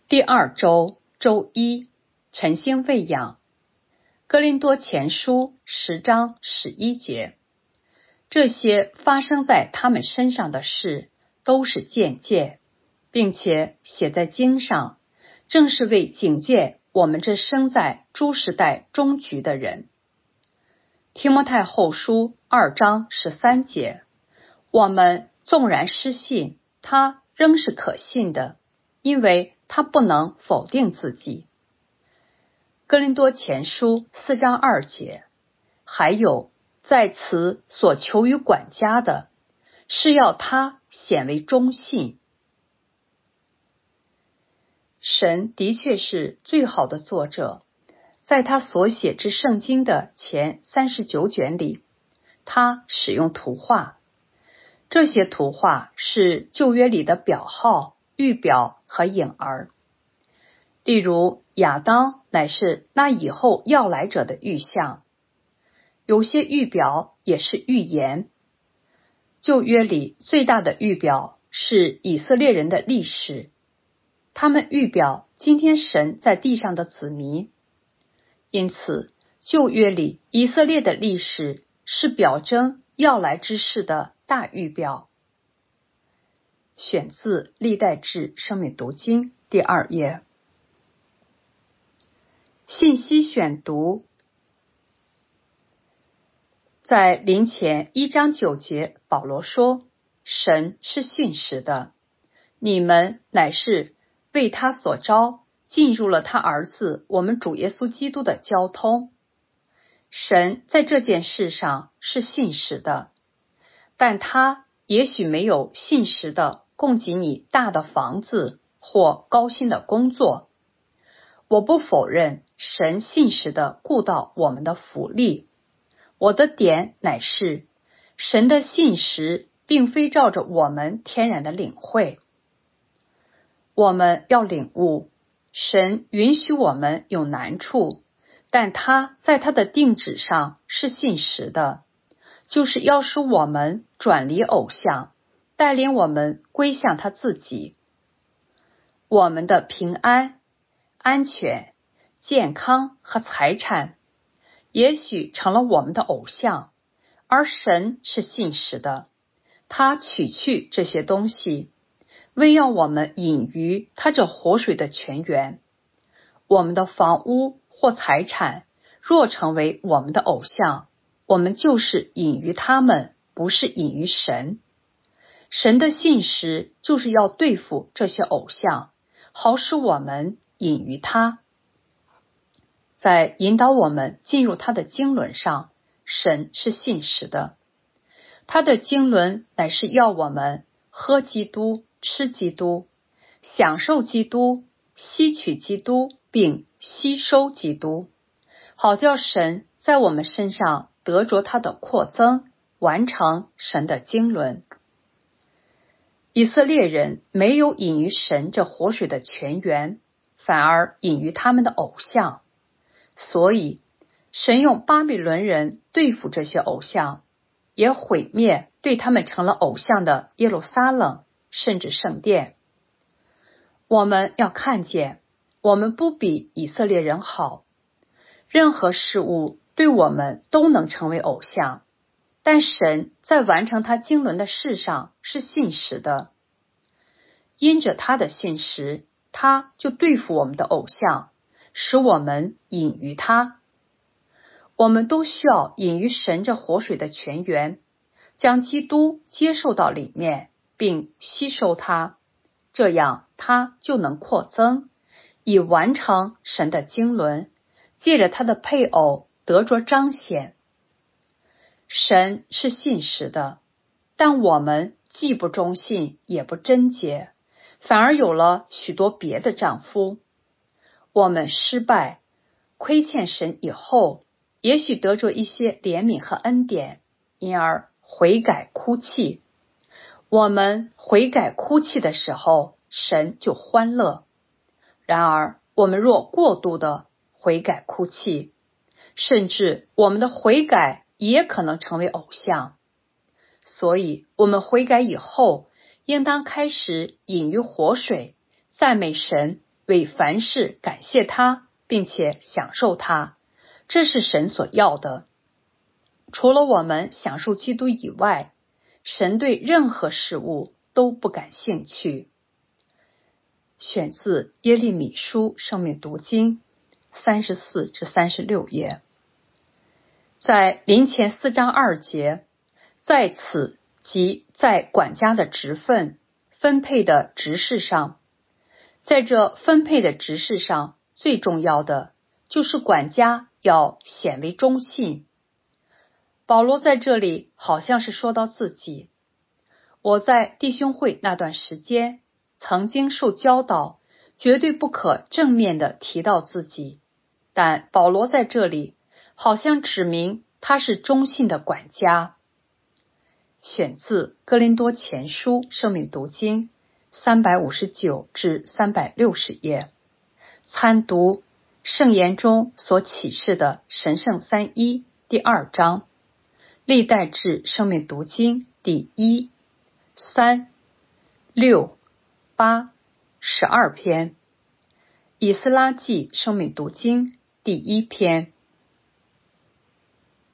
第二周周一，晨星喂养。哥林多前书10章11节，这些发生在他们身上的事都是鉴戒，并且写在经上，正是为警戒我们这生在诸时代终局的人。提摩太后书2章13节，我们纵然失信，他仍是可信的，因为他不能否定自己。哥林多前书4章2节，还有在此所求于管家的，是要他显为忠信。神的确是最好的作者，在他所写之圣经的前39卷里，他使用图画。这些图画是旧约里的表号、预表和影儿。例如亚当乃是那以后要来者的预象，有些预表也是预言。旧约里最大的预表是以色列人的历史，他们预表今天神在地上的子民。因此旧约里以色列的历史是表征要来之事的大预表。选自历代志生命读经第2页。信息选读，在临前1章9节，保罗说，神是信实的，你们乃是为他所招，进入了他儿子我们主耶稣基督的交通。神在这件事上是信实的，但他也许没有信实的供给你大的房子或高薪的工作。我不否认神信实的顾到我们的福利，我的点乃是神的信实并非照着我们天然的领会。我们要领悟，神允许我们有难处，但他在他的定旨上是信实的，就是要使我们转离偶像，带领我们归向他自己。我们的平安、安全、健康和财产也许成了我们的偶像，而神是信实的，他取去这些东西，为要我们饮于他这活水的泉源。我们的房屋或财产若成为我们的偶像，我们就是饮于他们，不是饮于神。神的信实就是要对付这些偶像，好使我们饮于他。在引导我们进入他的经纶上，神是信实的。他的经纶乃是要我们喝基督、吃基督，享受基督，吸取基督，并吸收基督，好叫神在我们身上得着他的扩增，完成神的经纶。以色列人没有饮于神这活水的泉源，反而饮于他们的偶像。所以神用巴比伦人对付这些偶像，也毁灭对他们成了偶像的耶路撒冷，甚至圣殿。我们要看见，我们不比以色列人好，任何事物对我们都能成为偶像，但神在完成他经纶的事上是信实的。因着他的信实，他就对付我们的偶像，使我们饮于他。我们都需要饮于神这活水的泉源，将基督接受到里面，并吸收它，这样它就能扩增，以完成神的经纶，借着他的配偶得着彰显。神是信实的，但我们既不忠信，也不贞洁，反而有了许多别的丈夫。我们失败、亏欠神以后，也许得着一些怜悯和恩典，因而悔改哭泣。我们悔改哭泣的时候，神就欢乐。然而我们若过度的悔改哭泣，甚至我们的悔改也可能成为偶像。所以我们悔改以后，应当开始饮于活水，赞美神， 为凡事感谢他，并且享受他，这是神所要的。除了我们享受基督以外，神对任何事物都不感兴趣。选自耶利米书生命读经34至36页。在林前4章2节，在此即在管家的职分分配的职事上，在这分配的职事上，最重要的就是管家要显为忠信。保罗在这里好像是说到自己，我在弟兄会那段时间曾经受教导，绝对不可正面的提到自己，但保罗在这里好像指明他是忠信的管家。选自哥林多前书生命读经359至360页，参读圣言中所启示的神圣三一第2章，历代志生命读经第1、3、6、8、12篇，以斯拉记生命读经第1篇。